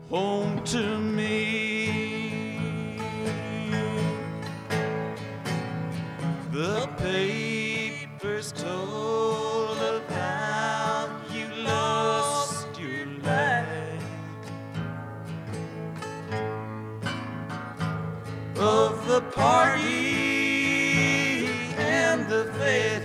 home to me. The papers told of how you lost your life, of the party and the fair.